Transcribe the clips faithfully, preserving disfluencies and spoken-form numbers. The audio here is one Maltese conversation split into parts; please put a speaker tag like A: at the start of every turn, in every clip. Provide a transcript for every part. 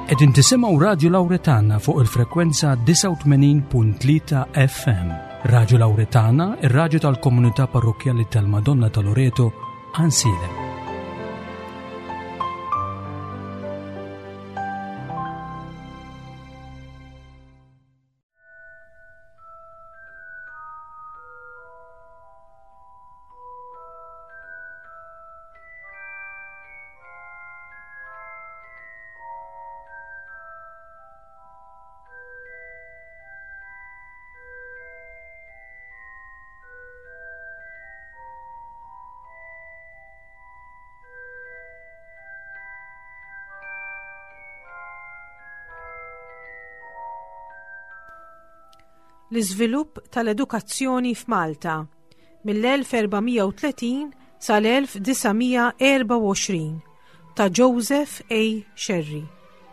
A: Qegħdin tisimgħu Radio Lawretana fuq il-frekwenza tisa' u tmenin punt tlieta F M. Radio Lawretana, ir-radju tal-Komunità Parrokjali tal-Madonna ta' Loreto, Ansile.
B: L-iżvilupp tal-edukazzjoni f'Malta mill-elf erba'mija u tletin sal-elf disajnmija erba' u għoxrin ta' Joseph A. Sherry.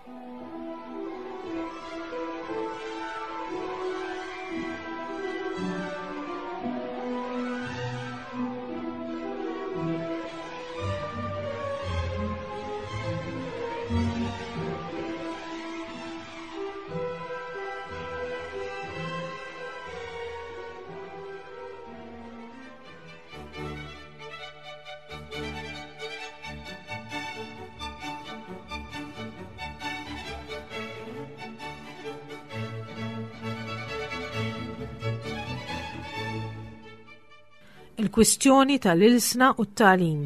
B: Il-kwistjoni tal-ilsna u t-tagħlim.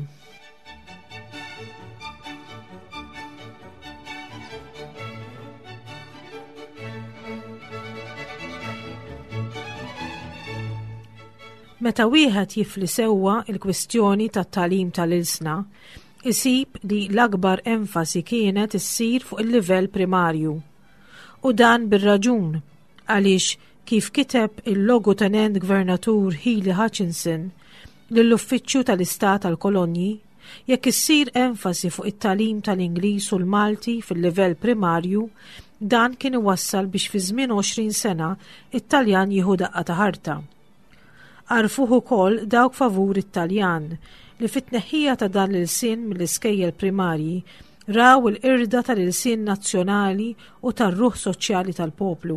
B: Meta wieħed jifli sewwa il-kwistjoni tat-tagħlim tal-ilsna, isib li l-akbar enfasi kienet issir fuq il-livell primarju. U dan bir-raġun għaliex kif kiteb il-logotenent gvernatur Healy Hutchinson lill-Uffiċċju tal-Istat tal-Kolonji, jekk issir enfasi fuq it-tagħlim tal-Ingliż u l-Malti fil-livell primarju, dan kien iwassal biex fi żmien għoxrin sena it-Taljan jieħu daqqa ta' ħarta. Għarfuh ukoll dawk favur it-Taljan li fit-tneħħija ta' dan l-ilsien mill-iskejjel primarji raw il-qirda tal-ilsien nazzjonali u tar-ruħ soċjali tal-poplu.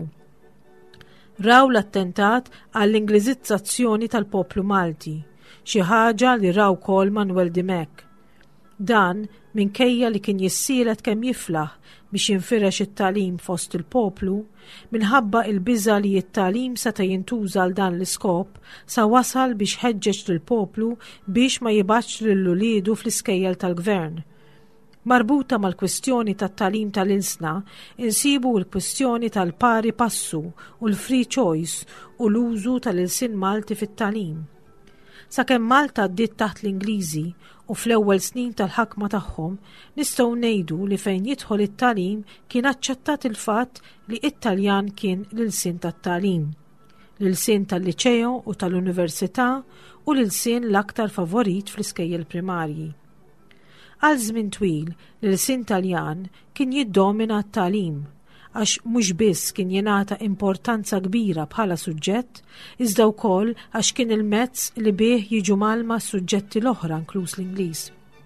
B: Raw l-attentat għall-Ingliżizzazzjoni tal-poplu Malti, xi ħaġa li raw wkoll Manuel Dimek. Dan minkejja li kien jissielet kemm jiflaħ biex jinfirex it-tagħlim fost il-poplu, minħabba il-biża li t-tagħlim seta' jintuża għal dan l-iskop sa wasal biex ħeġġeġ lill-poplu biex ma jibgħatx lil uliedu fl-iskejjel tal-gvern. Marbuta mal-kwistjoni tat-tagħlim tal-ilsna, insibu l-kwistjoni tal-pari passu u l-free choice u l-użu tal-ilsien Malti fit-tagħlim. Sakemm Malta ddiet taħt l-Ingliżi u fl-ewwel snin tal-ħakma tagħhom, nistgħu ngħidu li fejn jidħol it-tagħlim kien aċċettat il-fatt li t-Taljan kien l-ilsien tat-tagħlim, l-ilsien tal-liċeo u tal-università u l-ilsien l-aktar favorit fl-iskejjel primarji. Għal żmien twil l-ilsien Taljan kien jiddomina t-tagħlim għax mhux biss kien jingħata importanza kbira bħala suġġett, iżda wkoll għax kien il-mezz li bih jiġu malma suġġetti l-oħra inkluż l-Ingliż.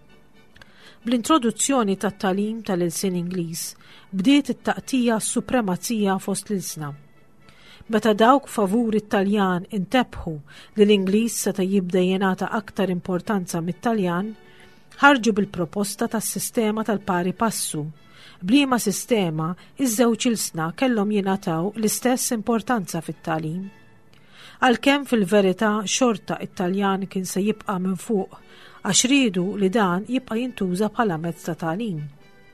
B: Bl-introduzzjoni tat-tagħlim tal-ilsien Ingliż bdiet it-taqtija s-supremazija fost l-ilsna. Meta dawk favur it-Taljan intebħu li l-Ingliż seta' jibda jingħata aktar importanza mit-Taljan, ħarġu bil-proposta tas-sistema tal-pari passu. Bliema sistema iż-żewġ ilsna kellhom jingħataw l-istess importanza fit-tagħlim. Għalkemm fil-verità xorta it-Taljan kien se jibqa' minn fuq għax riedu li dan jibqa' jintuża bħala mezz ta' tagħlim.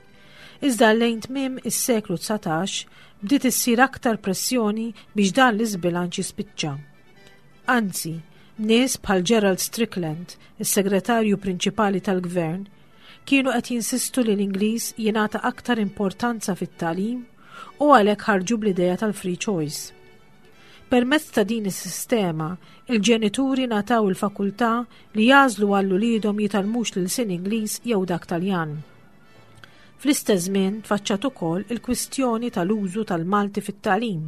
B: Iżda lejn tmiem is-seklu tsatax bdiet issir aktar pressjoni biex dan l-iżbilanċ jispiċċa. Anzi, nies bħal Gerald Strickland, is-segretarju prinċipali tal-gvern, kienu qed jinsistu li l-Ingliż jingħata aktar importanza fit-tagħlim u għalhekk ħarġu bl-idea tal-free choice. Permezz ta' din is-sistema, il-ġenituri nataw il-fakultà li jażlu għall uliedhom jitalmux l-ilsien Ingliż jew dak Taljan. Fl-istess żmien tfaċċat ukoll il-kwistjoni tal-użu tal-Malti fit-tagħlim.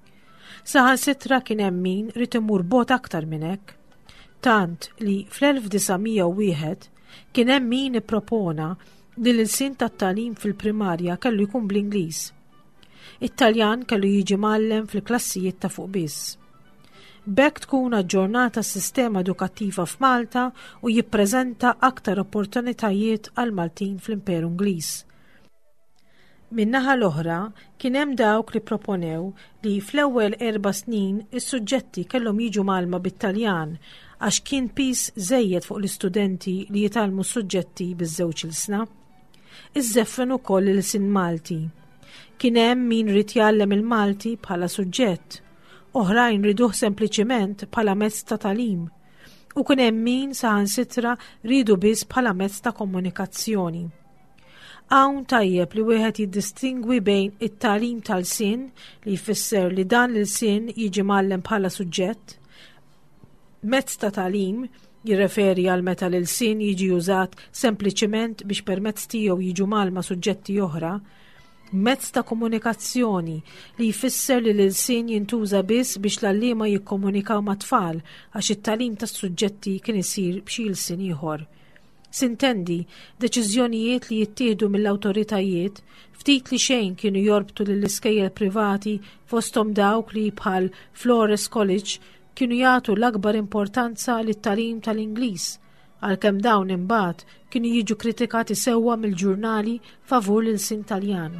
B: Saħansitra kien hemm min rid imur bogħod aktar minn hekk, tant li fl-elf disajnmija u wieħed kien hemm min ippropona li l-sin tat-tagħlim fil-primarja kellu jkun bl-Ingliż. It-Taljan kellu jiġi mgħallem fil-klassijiet ta' fuq biss. B'hekk tkun aġġornata s-sistema edukattiva f'Malta u jippreżenta aktar opportunitajiet għal Maltin fl-Imperu Ingliż. Min-naħa l-oħra kien hemm dawk li proponew li fl-ewwel erba' snin is-suġġetti kellhom jiġu malma bit-Taljan għax kien pis żejjed fuq l-istudenti li jitalmu s-suġġetti biż-żewġ ilsna. Iżżeffen ukoll il-sin Malti. Kien hemm min rid jgħallem il-Malti bħala suġġett, oħrajn riduh sempliċiment bħala mezz ta' tagħlim, u kien hemm min saħansitra ridu biss bħala mezz ta' komunikazzjoni. Hawn tajjeb li wieħed jiddistingwi bejn it-tagħlim tal-sin li jfisser li dan il-sin jiġi mgħallem bħala suġġett, mezz ta' tagħlim jirreferi għal meta l-sin jiġi użat sempliċiment biex permezz tiegħu jiġu malma suġġetti oħra, mezz ta' komunikazzjoni li jfisser li l-sin jintuża biss biex l-allima jikkomunikaw ma' tfal għax it-tagħlim tas-suġġetti kien isir b'xi sin ieħor. Sintendi, deċiżjonijiet li jittieħdu mill-awtoritajiet ftit li xejn kienu jorbtu lill-iskejjel privati fosthom dawk li bħal Flores College kienu jagħtu l-akbar importanza lit-tagħlim tal-Ingliż, għalkemm dawn imbagħad kienu jiġu kritikati sewwa mill-ġurnali favur l-sin Taljan.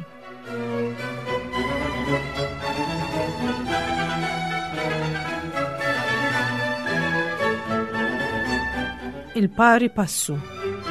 B: Il-pari passu.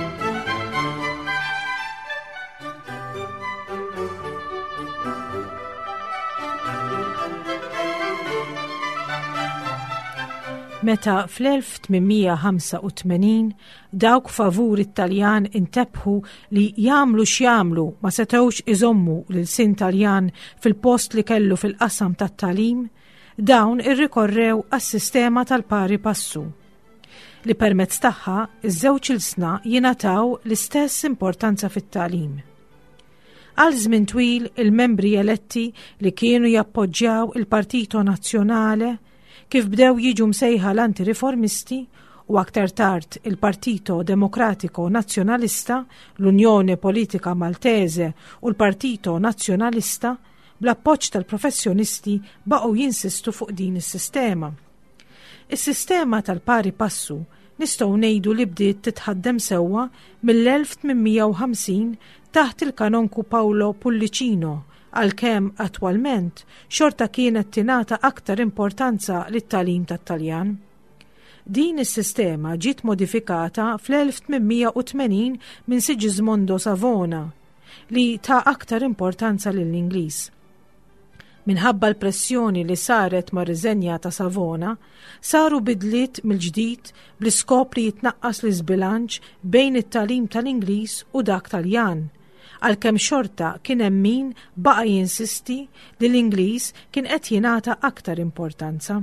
B: Meta fl-elf tminmija ħamsa u tmenin dawk favur it-Taljan intebħu li jagħmlu x'jagħmlu ma setgħux iżommu lil-sin Taljan fil-post li kellu fil-qasam tat-tagħlim, dawn irrikorrew għas-sistema tal-pari passu li permezz tagħha iż-żewġ ilsna jingħataw l-istess importanza fit-tagħlim. Għal żmien twil il-membri eletti li kienu jappoġġjaw il-Partito Nazzjonale kif bdew jiġu msejħa l-antiriformisti u aktar tard il-Partito Demokratico Nazzjonalista, l-Unjoni Politika Maltese u l-Partito Nazzjonalista bl-appoġġ tal-professjonisti baqgħu jinsistu fuq din is-sistema. Is-sistema tal-pari passu nistgħu ngħidu li bdiet titħaddem sewwa mill-elf tminmija u ħamsin taħt il-kanonku Paolo Pullicino, għalkemm attwalment xorta kienet tingħata aktar importanza lit-tagħlim tat-Taljan. Din is-sistema ġiet modifikata fl-elf tminmija u tmenin minn Sigismondo Savona li ta' aktar importanza lill-Ingliż. Minħabba l-pressjoni li saret ma' riżenja ta' Savona, saru bidliet mill-ġdid bl-iskop li jitnaqqas l-iżbilanċ bejn it-tagħlim tal-Ingliż u dak Taljan, għalkemm xorta kien hemm min baqa' jinsisti li l-Ingliż kien qed jingħata aktar importanza.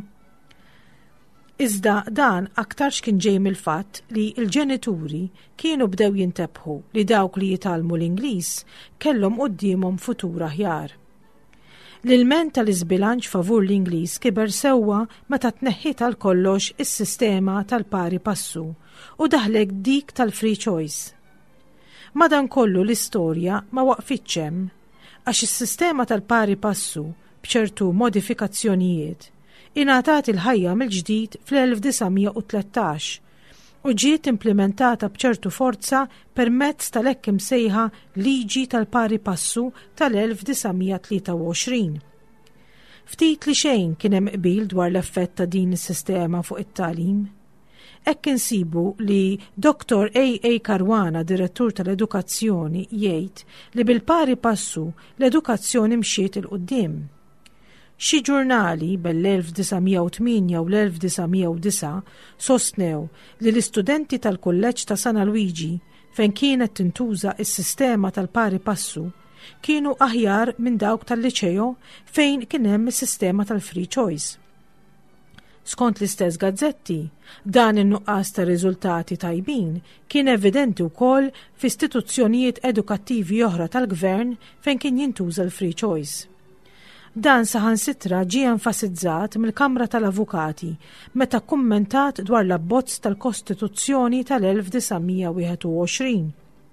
B: Iżda dan aktarx kien ġej mill-fatt li l-ġenituri kienu bdew jintebħu li dawk li jitalmu l-Ingliż kellhom qudiemhom futur aħjar. L-ilment tal-iżbilanċ favur l-Ingliż kiber sewwa meta tneħħiet għal kollox is-sistema tal-pari passu u daħlek dik tal-free choice. Madankollu l-istorja ma waqfitx hemm għax is-sistema tal-pari passu b'ċertu modifikazzjonijiet ingħatat il-ħajja mill-ġdid fl-elf tisamija u tlettax u ġiet implementata b'ċertu forza permezz tal-hekk imsejħa liġi tal-pari passu tal-elf tisamija tlieta u għoxrin. Ftit li xejn kien hemm qbil dwar l-effett ta' din is-sistema fuq it-tagħlim. Hekk insibu li Doktor A A Caruana, direttur tal-Edukazzjoni, jgħid li bil-pari passu l-edukazzjoni mxiet il-qudiem. Xi ġurnali bell-elf tisamija u tminja u l-elf tisamija u disa sostnew li l-istudenti tal-kulleġġ ta' San Luigi fejn kienet tintuża s-sistema tal-pari passu kienu aħjar minn dawk tal-liċeo fejn kien hemm is-sistema tal-free choice. Skont l-istess gazzetti, dan in-nuqqas ta' riżultati tajbin kien evidenti wkoll f'istituzzjonijiet edukattivi oħra tal-gvern fejn kien jintuża l-free choice. Dan saħansitra ġie enfasizzat mill-Kamra tal-Avukati meta kkummentat dwar l-abbozz tal-Kostituzzjoni tal-elf tisamija u wieħed u għoxrin.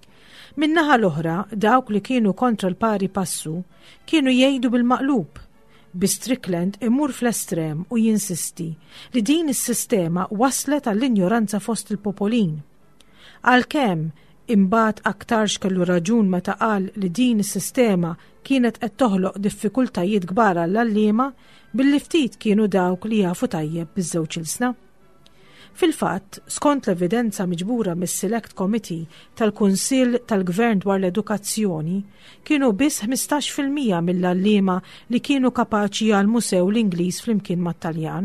B: Min-naħa l-oħra, dawk li kienu kontra l-pari passu kienu jgħidu bil-maqlub. Bi Strickland imur fl-estrem u jinsisti li din is-sistema waslet għall-injoranza fost il-popolin. Għalkemm imbagħad aktarx kellu raġun meta qal li din is-sistema kienet qed toħloq diffikultajiet kbar għall-għalliema, billi ftit kienu dawk li jafu tajjeb biż-żewġ ilsna. Fil-fatt, skont l-evidenza miġbura mis-Select Committee tal-Kunsill tal-Gvern dwar l-Edukazzjoni, kienu biss ħmistax fil-mija mill-għalliema li kienu kapaċi jgħallmu sew l-Ingliż flimkien mat-Taljan.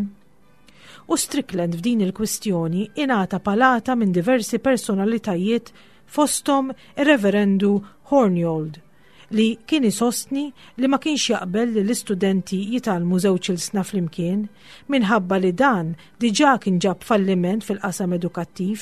B: U Strickland f'din il-kwistjoni ingħata palata minn diversi personalitajiet fosthom ir-Reverendu Horniold, li kien isostni li ma kienx jaqbel li l-istudenti jitalmu żewġ ilsna flimkien minħabba li dan diġà kien ġab falliment fil-qasam edukattiv.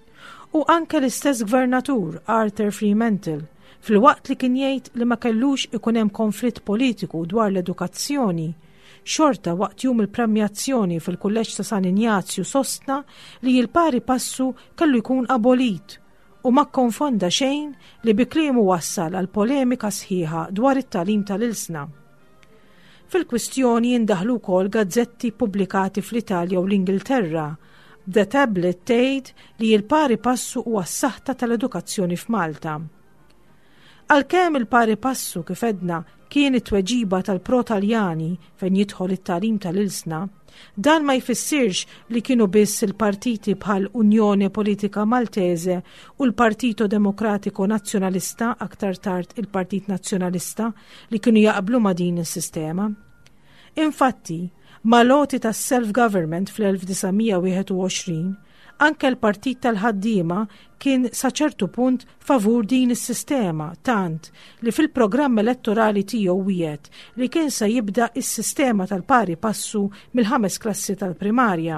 B: U anke l-istess gvernatur Arthur Fremantle fil-waqt li kien jgħid li ma kellux ikun hemm konflitt politiku dwar l-edukazzjoni, xorta waqt jum il-premjazzjoni fil-Kulleġġ ta' San Ignazju sostna li l-pari passu kellu jkun abolit u ma konfonda xejn li bi kliemu wassal għal polemika sħiħa dwar it-talim tal-ilsna. Fil-kwistjoni jindaħlu wkoll gazzetti pubblikati fl-Italja u l-Ingilterra b'da tablet tgħid li l-pari passu huwa s-saħħa tal-edukazzjoni f'Malta. Għalkemm il-pari passu kif edna kien it-tweġiba tal-pro-Taljani fejn jidħol it-talim tal-ilsna, dan ma jfissirx li kienu biss il-partiti bħal Unjoni Politika Maltese u l-Partito Demokratiku Nazzjonalista, aktar tard il-Partit Nazzjonalista, li kienu jaqblu ma' din is-sistema. Infatti, mal-loti tas self-government fl-elf-tisa' anke l-Partit tal-ħaddiema kien sa ċertu punt favur din is-sistema tant li fil-programm elettorali tiegħu wiegħed li kien sa jibda is-sistema tal-pari passu mill-ħames klassi tal-primarja.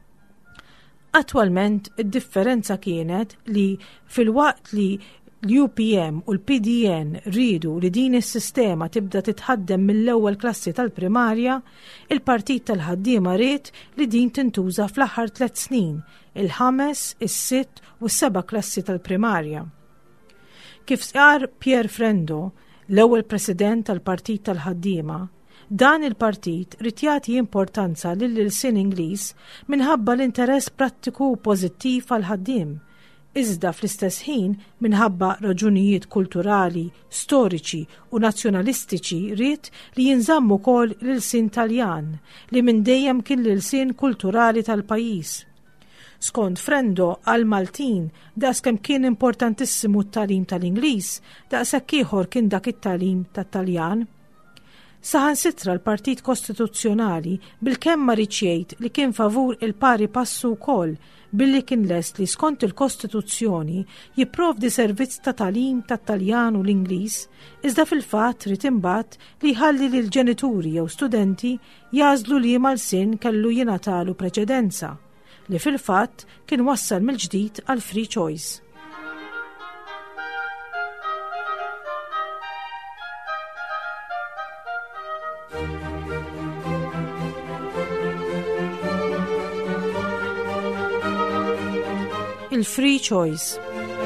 B: Attwalment id-differenza kienet li fil-waqt li l-U P M u l-P D N ridu li din is-sistema tibda titħaddem mill-ewwel klassi tal-primarja, il-Partit tal-ħaddiema ried li din tintuża fl-aħħar tliet snin, il-ħames, is-sitt u s-seba' klassi tal-primarja. Kif sar Pier Frendo, l-ewwel President tal-Partit tal-ħaddiema, dan il-partit rid jagħti importanza lill-ilsien Ingliż minħabba l-interess prattiku u pożittiv għall-ħaddiem, iżda fl-istess ħin minħabba raġunijiet kulturali, storiċi u nazzjonalistiċi ried li jinżammu wkoll l-ilsien Taljan li minn dejjem kien l-ilsien kulturali tal-pajjiż. Skont Frendo għal Maltin daqskemm kien importantissimu t-talim tal-Ingliż daqshekk ieħor kien dak it-talim tat-Taljan. Saħansitra l-Partit Kostituzzjonali bil-kemm ma ridx jgħid li kien favur il-pari passu wkoll billi kien lest li skont il-Kostituzzjoni jipprovdi servizz ta' talim tat-Taljan u l-Ingliż, iżda fil-fatt rid imbagħad li jħalli lil ġenituri jew studenti jażlu li mal-sin kellu jingħatalu preċedenza, li fil-fatt kien wassal mill-ġdid għal free choice. Il-free choice.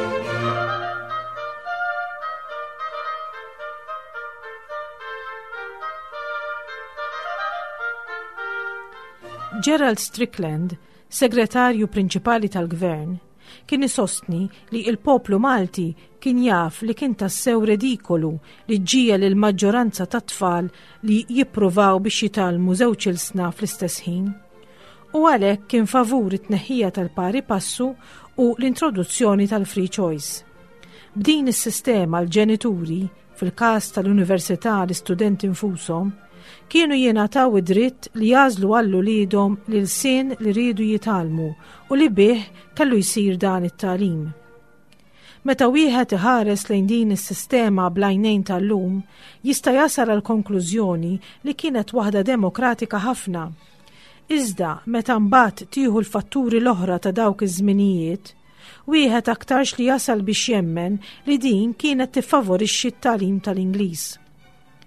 B: Gerald Strickland, segretarju prinċipali tal-gvern, kien isostni li il-poplu Malti kien jaf li kien tassew redikolu li ġiegħel il-maġġoranza tat-tfal li jippruvaw biex jitalmu żewġ ilsna fl-istess ħin. U għalhekk kien favur it-tneħħija tal-pari passu u l-introduzzjoni tal-free choice. B'din is-sistema l-ġenituri, fil-każ tal-Università l-istudenti infushom, kienu jingħataw id-dritt li jażlu għallu lidhom l-ilsien li rridu jitalmu u li bih kellu jsir dan it-tagħlim. Meta wieħed iħares lejn din is-sistema bl-għajnejn tal-lum, jista' jasal għal konklużjoni li kienet waħda demokratika ħafna. Iżda meta mbagħad tieħu l-fatturi l-oħra ta' dawk iż-żminijiet, wieħed aktarx li jasal biex jemmen li din kienet tiffavorixxi t-tagħlim tal-Ingliż.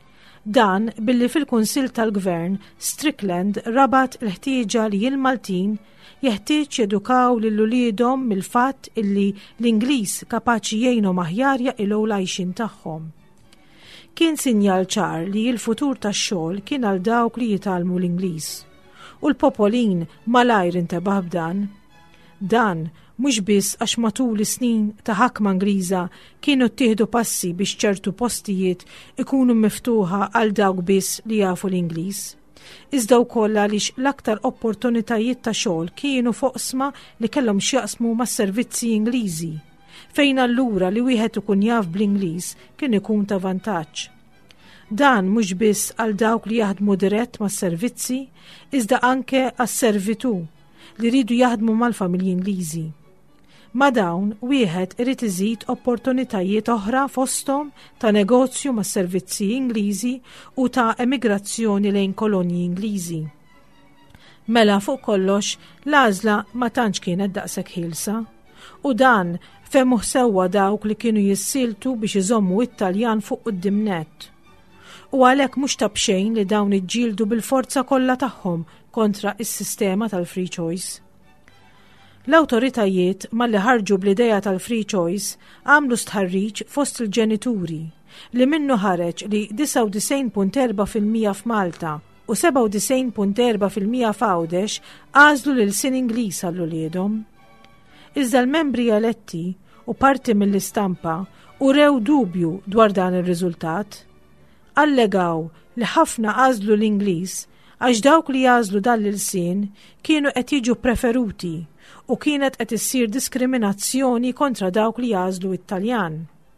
B: Dan billi fil-Kunsill tal-Gvern Strickland rabat l-ħtieġa li l-Maltin jeħtieġ jedukaw lil uliedhom mill-fatt illi l-Ingliż kapaċi jgħinhom aħjar jaqilgħu l-għajxin tagħhom. Kien sinjal ċar li l-futur tax-xogħol kien għal dawk li jitalmu l-Ingliż. U l-popolin malajr intebaħ b'dan. Dan mhux biss għax matul is-snin ta' ħakma Ingliża kienu ttieħdu passi biex ċertu postijiet ikunu miftuħa għal dawk biss li jafu l-Ingliż. Iżda wkoll għaliex l-aktar opportunitajiet ta' xogħol kienu foqsma li kellhom x'jaqsmu mas-servizzi Ingliżi, fejn allura li wieħed ikun jaf bl-Ingliż kien ikun ta' vantaġġ. Dan mhux biss għal dawk li jaħdmu dirett mas-servizzi, iżda anke għas-servitù li jridu jaħdmu mal-familji Ingliżi. Ma dawn wieħed irid iżid opportunitajiet oħra fosthom ta' negozju mas-servizzi Ingliżi u ta' emigrazzjoni lejn kolonji Ingliżi. Mela fuq kollox l-għażla ma tantx kienet daqshekk ħielsa u dan femmuh sewwa dawk li kienu jissiltu biex iżommu it-Taljan fuq quddiem-nett. U għalhekk mhux ta' bxejn li dawn iġġieldu bil-forza kollha tagħhom kontra is-sistema tal-free choice. L-awtoritajiet malli ħarġu bl-idea tal-free choice għamlu stħarriġ fost il-ġenituri li minnu ħareġ li tisa' u tisgħin punt erba' fil-mija f'Malta u seba' u tisgħin punt erba' fil-mija f'Għawdex għażlu lil sin Ingliż għall uliedhom. Iżda l-membri eletti u parti mill-istampa urew dubju dwar dan ir-riżultat. Allegaw li ħafna għażlu l-Ingliż għax dawk li jażlu dan l-sin kienu qed jiġu preferuti u kienet qed issir diskriminazzjoni kontra dawk li jażlu it-Taljan.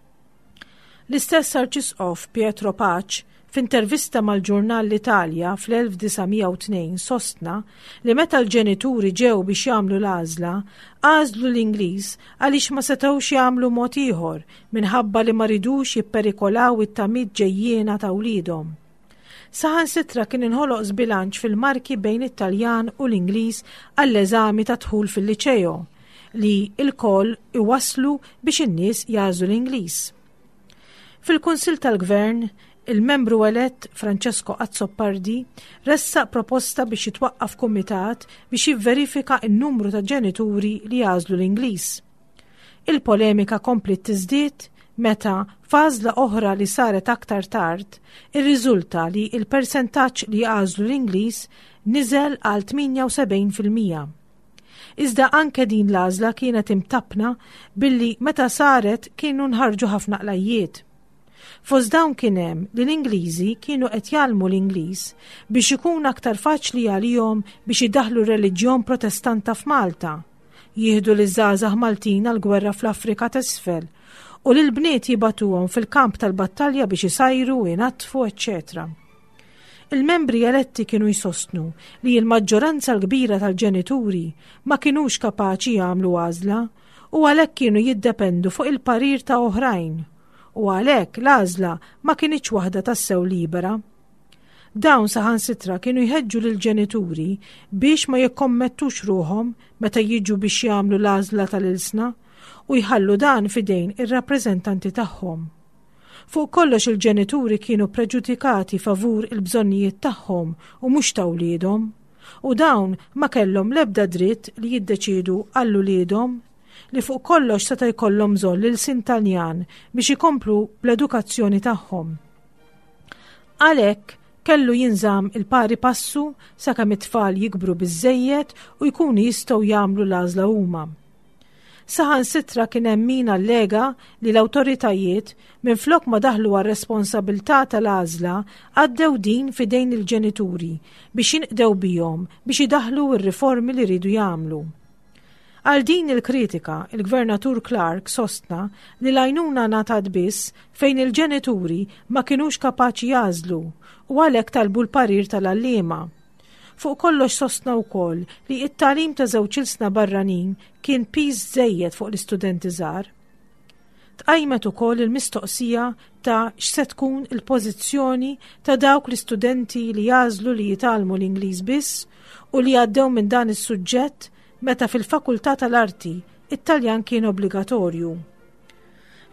B: L-istess Arċisqof Pietro Paċ f'intervista mal-ġurnal L-Italja fl-elf tisa' u tnejn sostna li meta l-ġenituri ġew biex jagħmlu l-għażla għażlu l-Ingliż għaliex ma setgħux jagħmlu mod ieħor minħabba li ma ridux jipperikolaw it-tamid ġejjiena ta' wliedhom. Saħansitra kien inħoloq żbilanċ fil-marki bejn it-Taljan u l-Ingliż għall-eżami ta' dħul fil-liċeo li l-koll iwasslu biex in-nies jażlu l-Ingliż. Fil-Kunsill tal-Gvern, il-membru elett Francesco Azzopardi ressaq proposta biex jitwaqqaf kumitat biex jivverifika n-numru ta' ġenituri li jażlu l-Ingliż. Il-polemika komplet tiżdied meta f'għażla oħra li saret aktar tard irriżulta li il-persentaġġ li jażlu l-Ingliż niżel għal tminja u sebgħin fil-mija. Iżda anke din l-għażla kienet imtabna billi meta saret kienu nħarġu ħafna qlajjiet. Fost dawn kien hemm li l-Ingliżi kienu qed jgħallmu l-Ingliż biex ikun aktar faċli għalihom biex idaħħlu reliġjon protestanta f'Malta, jieħdu l-żgħażagħ Maltin għall-gwerra fl-Afrika t'isfel u lil bniet jibatuhom fil-kamp tal-battalja biex isajru u jnattfu, eċċetera. Il-membri eletti kienu jsostnu li l-maġġoranza l-kbira tal-ġenituri ma kinux kapaċi jagħmlu għażla u għalhekk kienu jiddependu fuq il-parir ta' oħrajn u għalhekk l-għażla ma kinitx waħda tassew libera. Dawn saħansitra kienu jħeġġu lil ġenituri biex ma jikkommettux ruhom meta jiġu biex jagħmlu l-għażla tal-ilsna u jħallu dan fidejn ir-rappreżentanti tagħhom. Fuq kollox il-ġenituri kienu preġudikati favur il-bżonnijiet tagħhom u mhux ta' wliedhom u dawn ma kellhom l-ebda dritt li jiddeċiedu għall uliedhom li fuq kollox seta' jkollhom bżonn lil sin Taljan biex ikomplu bl-edukazzjoni tagħhom. Għalhekk kellu jinżamm il-pari passu sakemm it-tfal jikbru biżżejjed u jkunu jistgħu jagħmlu l-għażla huma. Saħansitra kien hemm min allega li l-awtoritajiet minflok ma daħlu għar-responsabilità tal-għażla għaddew din fidejn il-ġenituri biex jinqdew bihom biex idaħlu r-riformi li ridu jagħmlu. Għal din il-kritika, il-Gvernatur Clark sostna li l-għajnuna ngħatat biss fejn il-ġenituri ma kinux kapaċi jażlu u għalhekk talbu l-parir tal-għalliema. Fuq kollox sostna wkoll li t-tagħlim ta' żewġ ilsna barranin kien piż żejjed fuq l-istudenti żgħar. Tqajmet ukoll il-mistoqsija ta' x'se tkun il-pożizzjoni ta' dawk l-istudenti li jażlu li jitalmu l-Ingliż biss u li għaddew minn dan is-suġġett meta fil-Fakultà tal-Arti it-Taljan kien obbligatorju.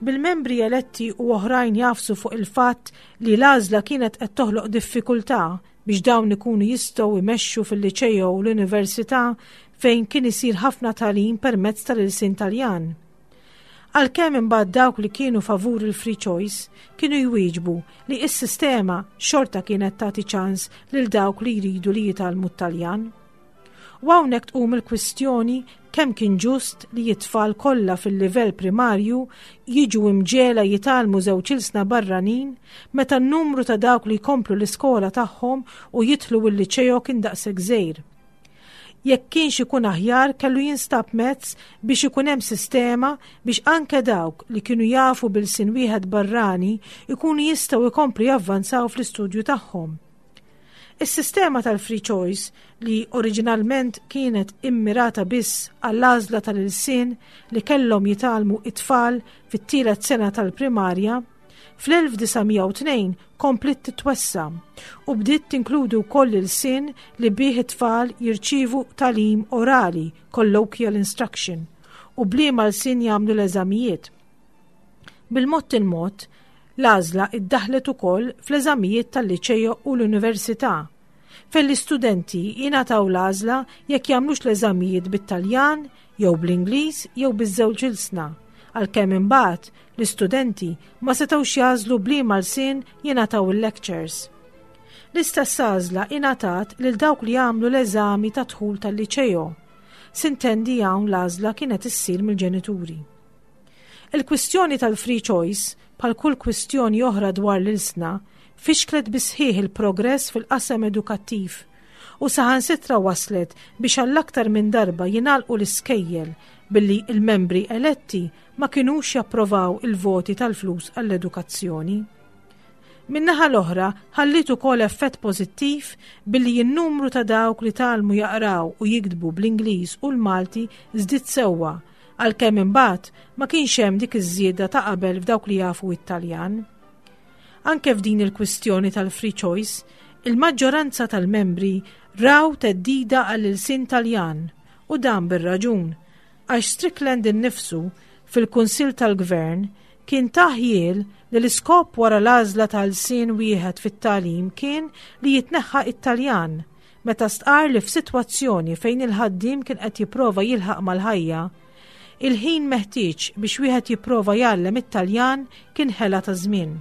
B: bil-membri eletti u oħrajn jafsu fuq il-fatt li l-għażla kienet qed toħloq diffikultà biex dawn ikunu jistgħu jmexxu fil-liċejo u l-università fejn kien isir ħafna tagħlim permezz tal-ilsien Taljan. Għalkemm imbagħad dawk li kienu favur il-free choice kienu jwieġbu li s-sistema xorta kienet tagħti ċans lil dawk li jridu li jitalmu t-Taljan. U hawnhekk tqum il-kwistjoni kemm kien ġust li jitfal kollha fil-livell primarju jiġu imġela jitalmu żewġ ilsna barranin meta n-numru ta' dawk li jkomplu l-iskola tagħhom u jidħlu l-liċejo kien daqshekk żgħir. Jekk kienx ikun aħjar kellu jinstab mezz biex ikun hemm sistema biex anke dawk li kienu jafu bil-sin wieħed barrani ikunu jistgħu jkomplu javvanzaw fl-istudju tagħhom. Is-sistema tal-free choice li oriġinalment kienet immirata biss għall-għażla tal-ilsien li kellhom jitalmu it-tfal fit-tielet sena tal-primarja, fl-elf tisa' u tnejn komplet titwessa u bdiet tinkludu wkoll il-sin li bih it-tfal jirċievu tagħlim orali, colloquial instruction, u bliema l-sin jagħmlu l-eżamijiet. Bil-mod il-mod, l-għażla iddaħlet ukoll fl-eżamijiet tal-liċejo u l-università, fejn l-istudenti jingħataw l-għażla jekk jagħmlux l-eżamijiet bit-Taljan jew bl-Ingliż jew biż-żewġ ilsna, għalkemm imbagħad l-istudenti ma setgħux jażlu bliema l-sin jingħataw il-lectures. L-istess għażla ingħatat lil dawk li jagħmlu l-eżami ta' dħul tal-liċejo. Sintendi hawn l-għażla kienet issir mill-ġenituri. Il-kwistjoni tal-free choice bħal kull kwistjoni oħra dwar l-ilsna fixklet bisħieħ il-progress fil-qasam edukattiv u saħansitra waslet biex għall-aktar minn darba jingħalqu l-iskejjel billi il-membri eletti ma kinux japprovaw il-voti tal-flus għall-edukazzjoni. Min-naħa l-oħra ħallit ukoll effett pożittiv billi n-numru ta' dawk li talmu jaqraw u jikdbu bl-Ingliż u l-Malti żdied sewwa għalkemm imbagħad ma kienx hemm dik iż-żieda ta' qabel f'dawk li jafu it-Taljan. Anke f'din il-kwistjoni tal-free choice, il-maġġoranza tal-membri raw teddida għall-ilsien Taljan u dan bir-raġun għax Strickland innifsu fil-Kunsill tal-Gvern kien taħjiel li l-iskop wara l-għażla tal-sin wieħed fit-tagħlim kien li jitneħħa it-Taljan meta stqar li f'sitwazzjoni fejn il-ħaddiem kien qed jipprova jilħaq mal-ħajja il-ħin meħtieġ biex wieħed jipprova jgħallem it-Taljan kien ħela ta' żmien.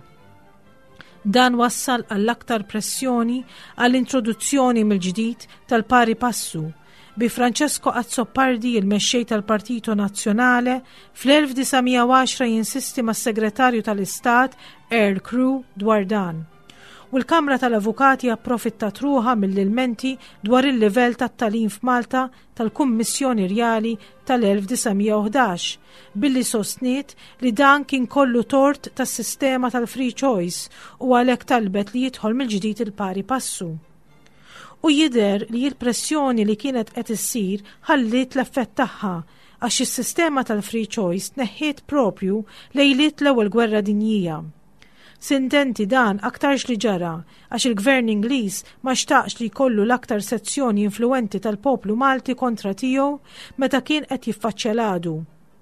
B: Dan wassal għall-aktar pressjoni għall-introduzzjoni mill-ġdid tal-pari passu bi Francesco Azzopardi il-mexxej tal-Partito Nazzjonale fl-elf tisa' u għaxra jinsisti mas-Segretarju tal-Istat Earl Crew dwar dan. U l-Kamra tal-Avukati approfittat ruħa mill-ilmenti dwar il-livell tat-tagħlim f'Malta tal-Kummissjoni Rjali tal-elf tisa' u ħdax billi sostniet li dan kien kollu tort tas-sistema tal-free choice u għalhekk talbet li jidħol mill-ġdid il-pari passu. U jidher li l-pressjoni li kienet qed issir ħallit l-effett tagħha għax is-sistema tal-free choice tneħħiet propju lejliet l-ewwel gwerra dinjija. Sintenti dan aktarx li ġara għax il-Gvern Ingliż ma xtaqx li jkollu l-aktar sezzjoni influenti tal-poplu Malti kontra tiegħu meta kien qed jiffaċċja l-għadu.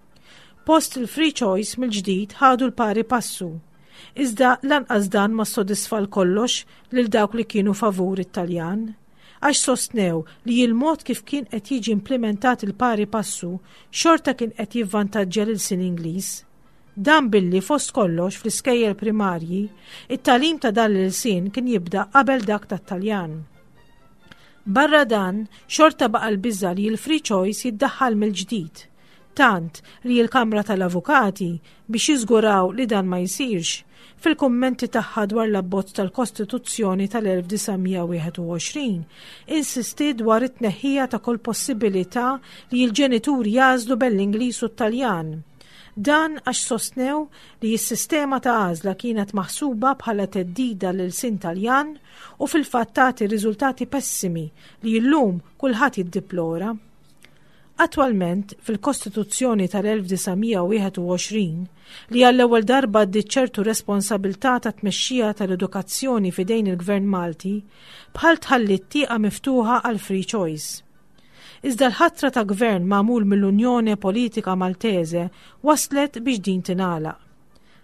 B: Post il-free choice mill-ġdid ħadu l-pari passu. Iżda lanqas dan ma ssodisfa l-kollox lil dawk li kienu favur it-Taljan. Għax sostnew li il-mod kif kien qed jiġi implementat il-pari passu xorta kien qed jivvantaġġja lil-sin Ingliż. Dan billi fost kollox fl-iskejjel primarji, it-tagħlim ta' dan l-ilsien kien jibda qabel dak tat-Taljan. Barra dan, xorta baqa' l-biża li l-free choice jiddaħħal mill-ġdid, tant li l-Kamra tal-Avukati biex jiżguraw li dan ma jsirx fil-kummenti tagħha dwar l-abbozz tal-Kostituzzjoni tal-elf tisa' u wieħed u għoxrin insisti dwar it-tneħħija ta' kull possibilità li l-ġenituri jażlu bell-Ingliż u t-Taljan. Dan għax sostnew li s-sistema ta' għażla kienet maħsuba bħala teddida lil sin Taljan u fil-fatt tagħti riżultati pessimi li llum kulħadd jiddiplora. Attwalment fil-Kostituzzjoni tal-elf tisa' u wieħed u għoxrin li għall-ewwel darba ddiet ċertu responsabilità ta' tmexxija tal-edukazzjoni f'idejn il-Gvern Malti bħal tħalli t-tieqa miftuħa għal free choice. Iżda l-ħatra ta' gvern magħmul mill-Unjoni Politika Maltese waslet biex din tingħalaq.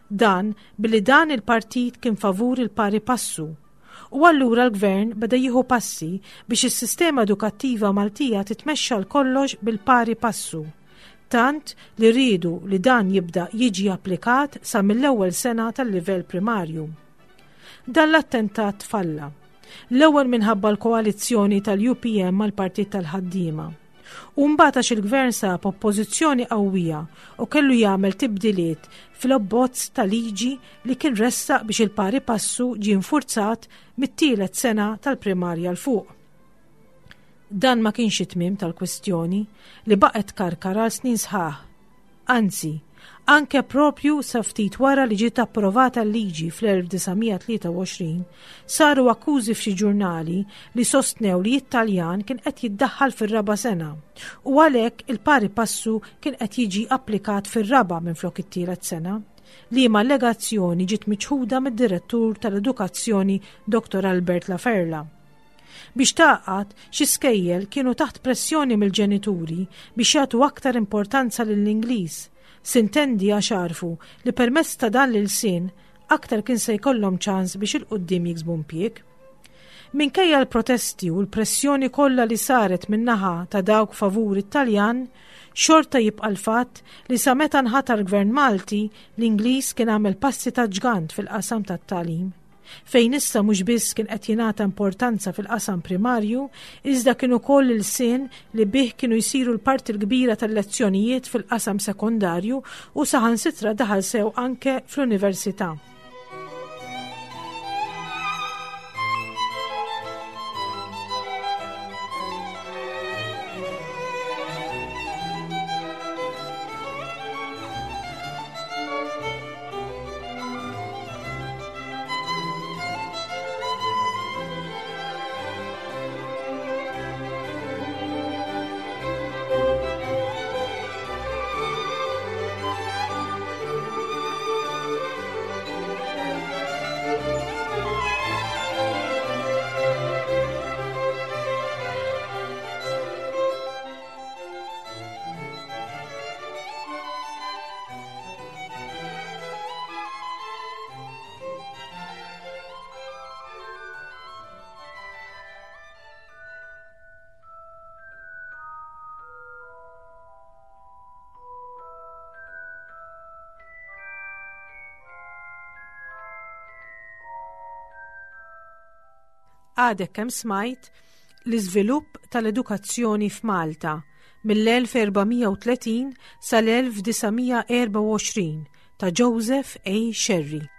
B: Dan billi dan il-partit kien favur il-pari passu. U allura l-gvern beda jieħu passi biex is-sistema edukattiva Maltija titmexxa l-kollox bil-pari passu. Tant li rridu li dan jibda jiġi applikat sa mill-ewwel sena tal-livell primarju. Dan l-attentat falla. L-ewwel minħabba l-koalizzjoni tal-U P M mal-Partit tal-Ħaddiema. U mbagħad għax il-gvern sab oppożizzjoni qawwija u kellu jagħmel tibdiliet fil-abbozz ta' liġi li kien ressaq biex il-pari passu ġie nfurzat mit-tielet sena tal-primarja l fuq. Dan ma kienx it-tmiem tal-kwestjoni li baqgħet karkara għal snin sħaħ. Anzi, anke propju sa ftit wara li ġiet approvata l-liġi fl-1923 saru akkużi f'xi ġurnali li sostnew li t-Taljan kien qed jiddaħħal fir-raba' sena u għalhekk il-pari passu kien qed jiġi applikat fir-raba' minflok it-tielet sena. Liema allegazzjoni ġiet miċħuda mid-direttur tal-Edukazzjoni Doktor Albert Laferla. Biex taqgħad xi skejjel kienu taħt pressjoni mill-ġenituri biex jagħtu aktar importanza lill-Ingliż. Sintendi għax għarfu li permezz ta' dan l-sin aktar kien se jkollhom ċans biex il-qudiem jiksbu impjieg. Minkejja l-protesti u l-pressjoni kollha li saret min-naħa ta' dawk favur it-Taljan, xorta jibqa' l-fatt li sa meta nħatar gvern Malti l-Ingliż kien għamel passi ta' ġgant fil-qasam tat-tagħlim. Fejn issa mhux biss kien qed jingħata importanza fil-qasam primarju, iżda kienu koll il-sin li bih kienu jsiru l-parti l-kbira tal-lezzjonijiet fil-qasam sekondarju u saħansitra daħal sew anke fl-università. Għadek kemm smajt l-iżvilupp tal-edukazzjoni f'Malta mill-elf erbamija u tletin sal-elf disajnimija erba' u għoxrin ta' Joseph A. Sherry.